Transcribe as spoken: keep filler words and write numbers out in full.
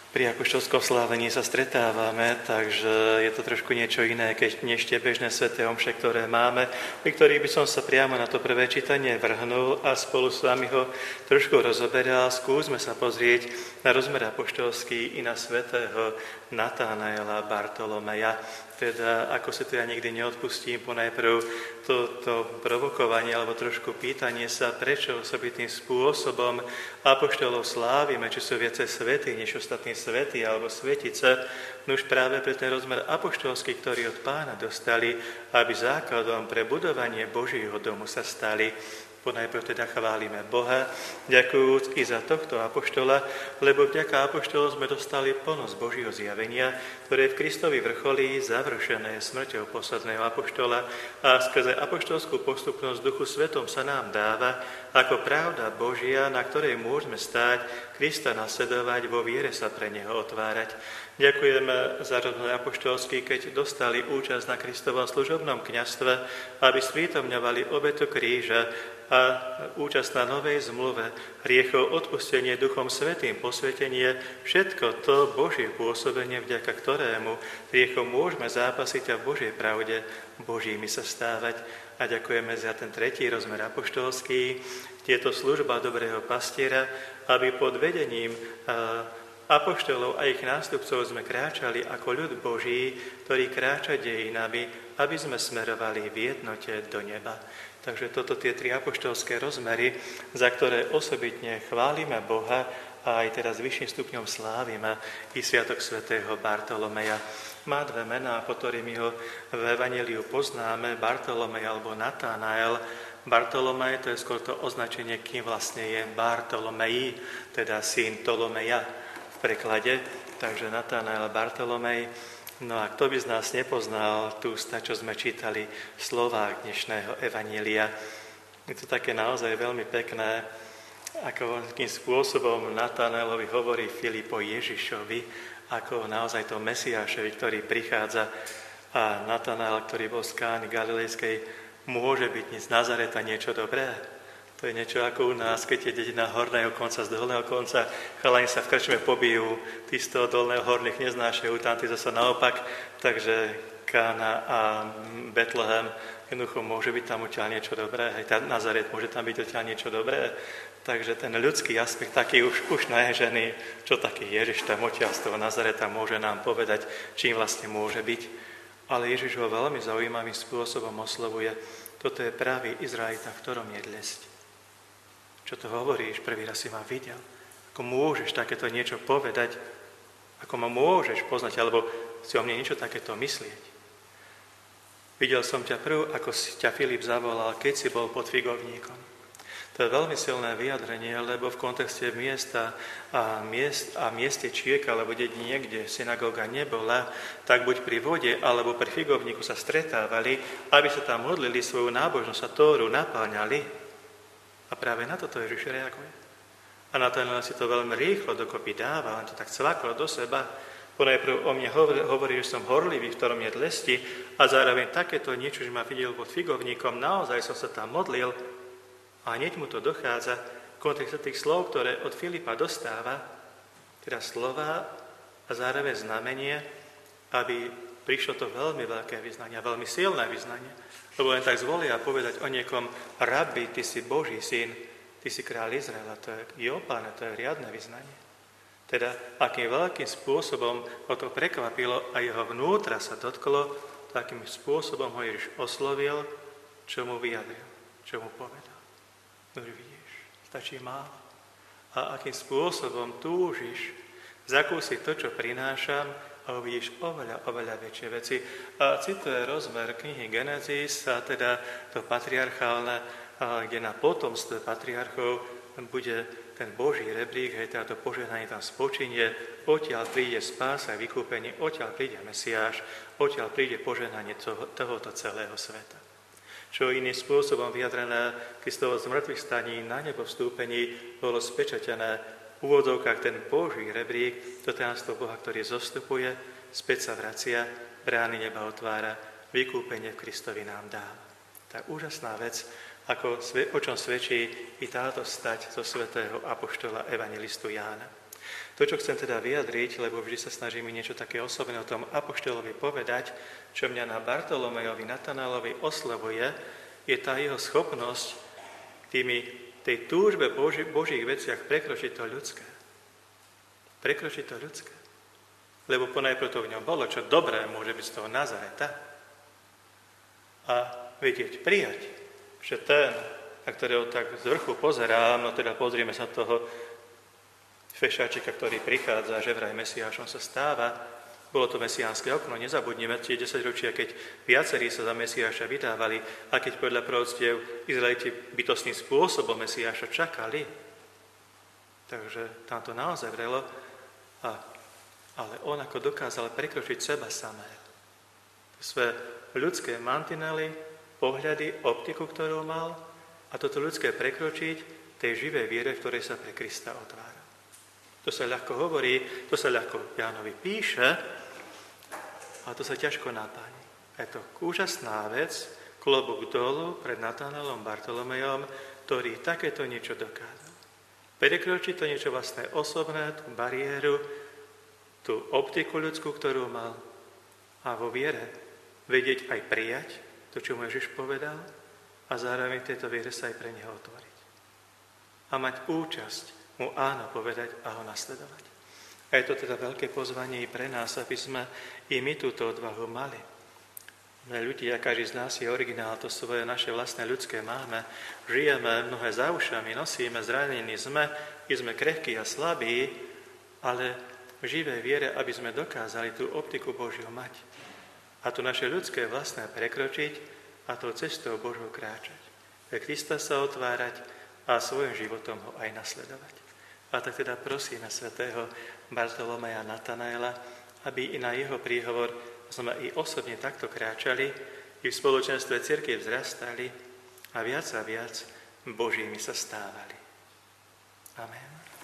Pri apoštolskom slávení sa stretávame, takže je to trošku niečo iné, keď než tie bežné sväté omše, ktoré máme, pri ktorých by som sa priamo na to prvé čítanie vrhnul a spolu s vami ho trošku rozoberal. Skúsme sa pozrieť na rozmer apoštolský i na svätého Natánaela Bartolomeja. Teda, ako si to ja nikdy neodpustím, ponajprv toto provokovanie alebo trošku pýtanie sa, prečo osobitným spôsobom apoštolov slávime, či sú viacej svätí než ostatní svätí alebo svetice, no už práve pre ten rozmer apoštolský, ktorý od Pána dostali, aby základom pre budovanie Božieho domu sa stali. Ponajprv teda chválime Boha, ďakujúc i za tohto apoštola, lebo vďaka apoštolom sme dostali plnosť Božieho zjavenia, ktoré v Kristovi vrcholí završené smrťou posledného apoštola a skrze apoštolskú postupnosť Duchu Svetom sa nám dáva ako pravda Božia, na ktorej môžeme stáť, Krista nasledovať, vo viere sa pre Neho otvárať. Ďakujeme za rozmer apoštolský, keď dostali účasť na Kristovom služobnom kňazstve, aby sprítomňovali obetu kríža a účasť na novej zmluve, hriechov odpustenie Duchom Svätým, posvetenie, všetko to Božie pôsobenie, vďaka ktorému hriechom môžeme zápasiť a v Božej pravde Božími sa stávať. A ďakujeme za ten tretí rozmer apoštolský, tieto služba dobrého pastiera, aby pod vedením apoštolov a ich nástupcov sme kráčali ako ľud Boží, ktorý kráča dejinami, aby sme smerovali v jednote do neba. Takže toto tie tri apoštolské rozmery, za ktoré osobitne chválime Boha a aj teraz vyšším stupňom slávime i sviatok svätého Bartolomeja. Má dve mená, po ktorými ho v Evanjeliu poznáme, Bartolomej alebo Natánael. Bartolomej, to je skôr to označenie, kým vlastne je Bartolomej, teda syn Tolomeja v preklade, takže Natánael Bartolomej. No a kto by z nás nepoznal tú ústa, čo sme čítali v slovách dnešného Evanjelia. Je to také naozaj veľmi pekné, ako akým spôsobom Natánaelovi hovorí Filip o Ježišovi, ako naozaj to Mesiášovi, ktorý prichádza, a Natánael, ktorý bol z Kány Galilejskej, môže byť z Nazareta niečo dobré. To je niečo ako u nás, keď je dedina horného konca z dolného konca, chalani sa v krčme pobijú, tí z toho dolného horných neznášajú, tam tí zase naopak, takže Kána a Betlehem, jednoducho môže byť tam odtiaľ niečo dobré, hej, Nazaret môže tam byť odtiaľ niečo dobré, takže ten ľudský aspekt taký už, už naježený, čo taký Ježiš tam odtiaľ z toho Nazareta môže nám povedať, čím vlastne môže byť. Ale Ježiš ho veľmi zaujímavým spôsobom oslovuje, toto je pravý Izraelita, v ktorom je dlesť. Čo to hovoríš? Prvý raz si ma videl. Ako môžeš takéto niečo povedať? Ako ma môžeš poznať? Alebo si o mne niečo takéto myslieť? Videl som ťa prv, ako si ťa Filip zavolal, keď si bol pod figovníkom. To je veľmi silné vyjadrenie, lebo v kontexte miesta a, miest, a miestečiek, alebo dedine, kde synagóga nebola, tak buď pri vode, alebo pri figovníku sa stretávali, aby sa tam modlili, svoju nábožnosť a Tóru napáňali. A práve na toto Ježiš reaguje. A Natánael si to veľmi rýchlo dokopy dáva, len to tak cvaklo do seba. Ponajprv o mne hovorí, hovorí, že som horlivý, v ktorom je dlesti, a zároveň takéto niečo, že ma videl pod figovníkom, naozaj som sa tam modlil. A hneď mu to dochádza v kontexte tých slov, ktoré od Filipa dostáva, teda slova a zároveň znamenie, aby prišlo to veľmi veľké vyznanie, veľmi silné vyznanie. Lebo len tak zvolia povedať o niekom, rabi, ty si Boží syn, ty si kráľ Izraela, to je Jopáne, to je riadne vyznanie. Teda, akým veľkým spôsobom ho to prekvapilo a jeho vnútra sa dotklo, takým spôsobom ho Ježiš oslovil, čo mu vyjadril, čo mu povedal. No vidíš, stačí málo. A akým spôsobom túžiš zakúsiť to, čo prinášam, a uvidíš oveľa, oveľa väčšie veci. A cituje rozmer knihy Genesis, a teda to patriarchálne, kde na potomstve patriarchov bude ten Boží rebrík, hej, teda to požehnanie tam spočinie, odtiaľ príde spása a vykúpenie, odtiaľ príde Mesiáš, odtiaľ príde požehnanie toho, tohoto celého sveta. Čo iným spôsobom vyjadrené Kristovo zmrtvých staní na nebo vstúpení bolo spečatené v úvodzovkách ten Boží rebrík, to tajomstvo Boha, ktorý zostupuje, späť sa vracia, brány neba otvára, vykúpenie v Kristovi nám dá. Tá úžasná vec, ako, o čom svedčí i táto stať zo svätého apoštola evangelistu Jána. To, čo chcem teda vyjadriť, lebo vždy sa snažím mi niečo také osobné o tom apoštolovi povedať, čo mňa na Bartolomejovi, Natanálovi oslovuje, je tá jeho schopnosť tými, tej túžbe Boži, Božích veciach prekročiť to ľudské. Prekročiť to ľudské. Lebo ponajprv to v ňom bolo, čo dobré môže byť z toho Nazareta. A vedieť, prijať, že ten, na ktorého tak z vrchu pozerám, no teda pozrieme sa toho fešáčika, ktorý prichádza, že vraj Mesiášom sa stáva, bolo to mesiánske okno, nezabudnime tie desaťročia, keď viacerí sa za Mesiáša vydávali a keď podľa proroctiev Izraeliti bytostným spôsobom Mesiáša čakali. Takže tam to naozaj vrelo. A, ale on ako dokázal prekročiť seba samého. Svoje ľudské mantinely, pohľady, optiku, ktorú mal, a toto ľudské prekročiť tej živej viere, v ktorej sa pre Krista otvára. To sa ľahko hovorí, to sa ľahko Jánovi píše, ale to sa ťažko naplní. Je to úžasná vec, klobúk dolu pred Natanálom Bartolomejom, ktorý takéto niečo dokázal. Prekročiť to niečo vlastné osobné, tú bariéru, tú optiku ľudskú, ktorú mal, a vo viere vedieť aj prijať to, čo mu Ježiš povedal, a zároveň v tejto viere sa aj pre neho otvoriť. A mať účasť mu áno povedať a ho nasledovať. A je to teda veľké pozvanie i pre nás, aby sme i my túto odvahu mali. My ľudia, každý z nás je originál, to svoje naše vlastné ľudské máme. Žijeme mnohé za ušami, nosíme, zranení sme, i sme krehkí a slabí, ale v živej viere, aby sme dokázali tú optiku Božiu mať. A to naše ľudské vlastné prekročiť, a tou cestou Božou kráčať. Pre Krista sa otvárať a svojim životom ho aj nasledovať. A tak teda prosíme svätého Bartolomeja Natanaela, aby i na jeho príhovor sme i osobne takto kráčali, i v spoločenstve cirkvi vzrastali a viac a viac Božími sa stávali. Amen.